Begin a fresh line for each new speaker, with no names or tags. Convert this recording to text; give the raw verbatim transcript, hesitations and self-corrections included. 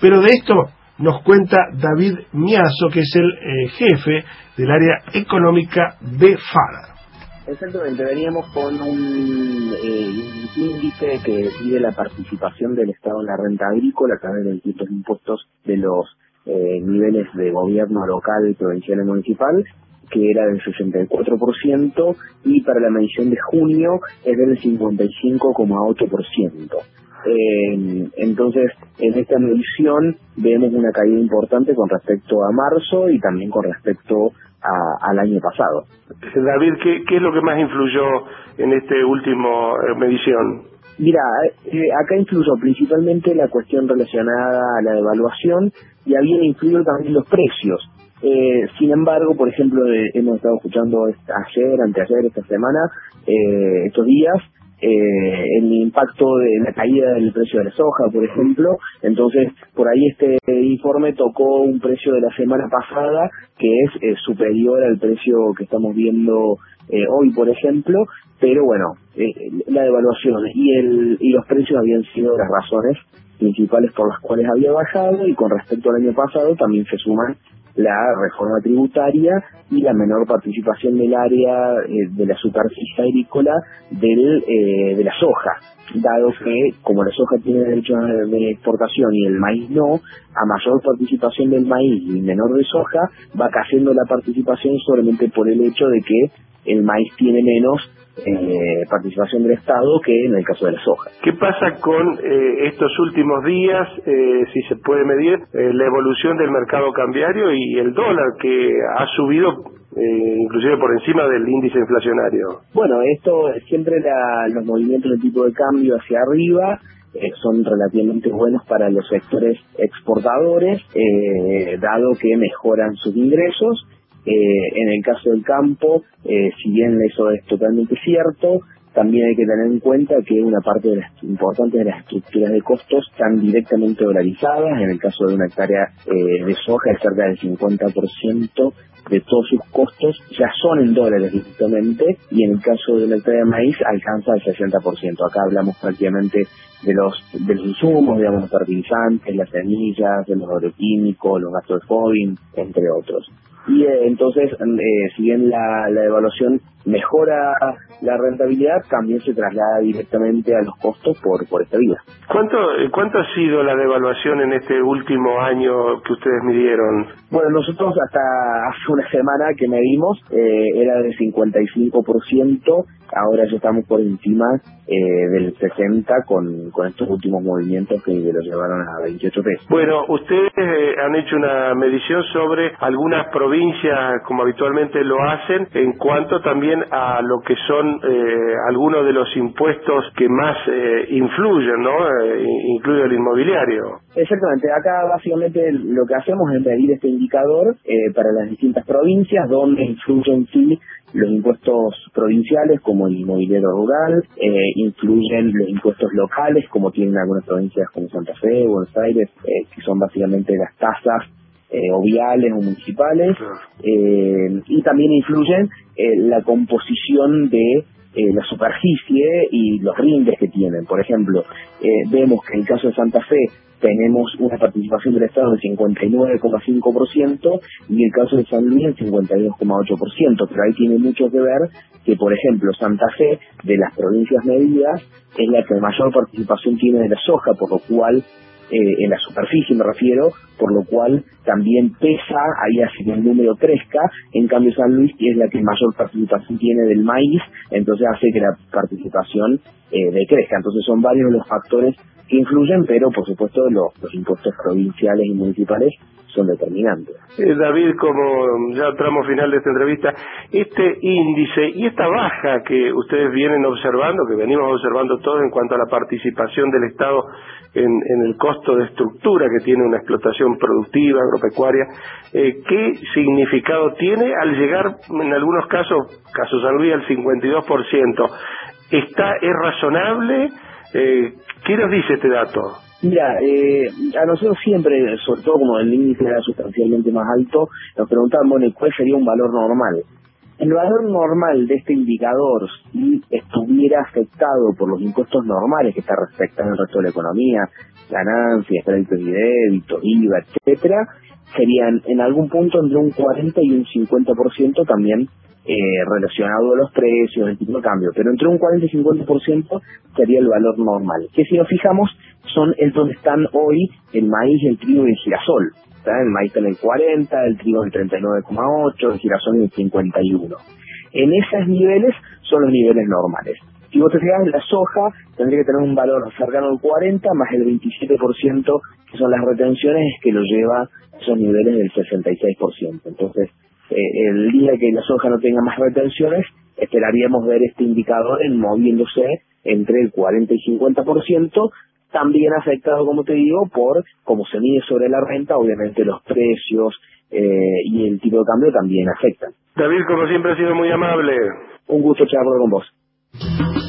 Pero de esto nos cuenta David Miazo, que es el eh, jefe del área económica de FADA.
Exactamente, veníamos con un eh, índice que mide la participación del Estado en la renta agrícola a través de distintos impuestos de los eh, niveles de gobierno local, provincial y municipal, que era del sesenta y cuatro por ciento, y para la medición de junio es del cincuenta y cinco coma ocho por ciento. Eh, entonces, en esta medición vemos una caída importante con respecto a marzo y también con respecto a, al año pasado.
David, ¿qué, ¿qué es lo que más influyó en este último eh, medición?
Mira, eh, acá influyó principalmente la cuestión relacionada a la devaluación y habían influido también los precios. Eh, sin embargo, por ejemplo, eh, hemos estado escuchando ayer, anteayer, esta semana, eh, estos días, eh, el impacto de la caída del precio de la soja, por ejemplo. Entonces, por ahí este informe tocó un precio de la semana pasada que es eh, superior al precio que estamos viendo eh, hoy, por ejemplo, pero bueno, eh, la devaluación y, el, y los precios habían sido las razones principales por las cuales había bajado, y con respecto al año pasado también se suman la reforma tributaria y la menor participación del área eh, de la superficie agrícola del, eh, de la soja, dado que como la soja tiene derechos de exportación y el maíz no, a mayor participación del maíz y menor de soja, va cayendo la participación solamente por el hecho de que el maíz tiene menos Eh, participación del Estado que en el caso de la soja.
¿Qué pasa con eh, estos últimos días, eh, si se puede medir, eh, la evolución del mercado cambiario y el dólar, que ha subido eh, inclusive por encima del índice inflacionario?
Bueno, esto siempre la, los movimientos de tipo de cambio hacia arriba eh, son relativamente buenos para los sectores exportadores, eh, dado que mejoran sus ingresos. Eh, en el caso del campo, eh, si bien eso es totalmente cierto, también hay que tener en cuenta que una parte de las importantes de las estructuras de costos están directamente dolarizadas. En el caso de una hectárea eh, de soja, es cerca del cincuenta por ciento de todos sus costos ya son en dólares directamente, y en el caso de una hectárea de maíz alcanza el sesenta por ciento. Acá hablamos prácticamente de los, de los insumos, digamos, los fertilizantes, las semillas, de los agroquímicos, los gastos de FOBIN, entre otros. Y eh, entonces, eh, si bien la, la evaluación mejora la rentabilidad, también se traslada directamente a los costos por, por esta vía.
¿Cuánto, ¿Cuánto ha sido la devaluación en este último año que ustedes midieron?
Bueno, nosotros hasta hace una semana que medimos eh, era del cincuenta y cinco por ciento, ahora ya estamos por encima eh, del sesenta con, con estos últimos movimientos que lo llevaron a veintiocho pesos.
Bueno, ustedes eh, han hecho una medición sobre algunas provincias, como habitualmente lo hacen, en cuanto también a lo que son eh, algunos de los impuestos que más eh, influyen, ¿no? Eh, incluido el inmobiliario.
Exactamente, acá básicamente lo que hacemos es medir este indicador eh, para las distintas provincias, donde influyen sí los impuestos provinciales como el inmobiliario rural, eh, influyen los impuestos locales como tienen algunas provincias como Santa Fe, Buenos Aires, eh, que son básicamente las tasas eh, o viales o municipales, eh, y también influyen eh, la composición de Eh, la superficie y los rindes que tienen. Por ejemplo, eh, vemos que en el caso de Santa Fe tenemos una participación del Estado del cincuenta y nueve coma cinco por ciento y en el caso de San Luis el cincuenta y dos coma ocho por ciento, pero ahí tiene mucho que ver que, por ejemplo, Santa Fe, de las provincias medidas, es la que mayor participación tiene de la soja, por lo cual Eh, en la superficie me refiero, por lo cual también pesa, ahí hace que el número crezca. En cambio San Luis es la que mayor participación tiene del maíz, entonces hace que la participación eh, decrezca. Entonces son varios los factores que influyen, pero por supuesto los, los impuestos provinciales y municipales son determinantes.
Eh, David, como ya tramo final de esta entrevista, este índice y esta baja que ustedes vienen observando, que venimos observando todos en cuanto a la participación del Estado en, en el costo de estructura que tiene una explotación productiva, agropecuaria, eh, ¿qué significado tiene al llegar, en algunos casos, caso San Luis, al cincuenta y dos por ciento? ¿Está, es razonable? Eh, ¿Qué nos dice este dato?
Mira, eh, a nosotros siempre, sobre todo como el índice era sustancialmente más alto, nos preguntaban, bueno, ¿cuál sería un valor normal? El valor normal de este indicador, si estuviera afectado por los impuestos normales que está respectando el resto de la economía, ganancias, créditos y débitos, I V A, etcétera, serían en algún punto entre un cuarenta y un cincuenta por ciento también eh, relacionado a los precios, el tipo de cambio, pero entre un cuarenta y cincuenta por ciento sería el valor normal, que si nos fijamos son es donde están hoy el maíz, el trigo y el girasol. ¿Tá? El maíz está en el cuarenta, el trigo en el treinta y nueve coma ocho, el girasol en el cincuenta y uno. En esos niveles son los niveles normales. Si vos te fijas, la soja tendría que tener un valor cercano al cuarenta más el veintisiete por ciento, que son las retenciones, que lo lleva a esos niveles del sesenta y seis por ciento. Entonces, eh, el día que la soja no tenga más retenciones, esperaríamos ver este indicador en moviéndose entre el cuarenta y cincuenta por ciento, también afectado, como te digo, por cómo se mide sobre la renta, obviamente los precios eh, y el tipo de cambio también afectan.
David, como siempre, ha sido muy amable.
Un gusto charlar con vos.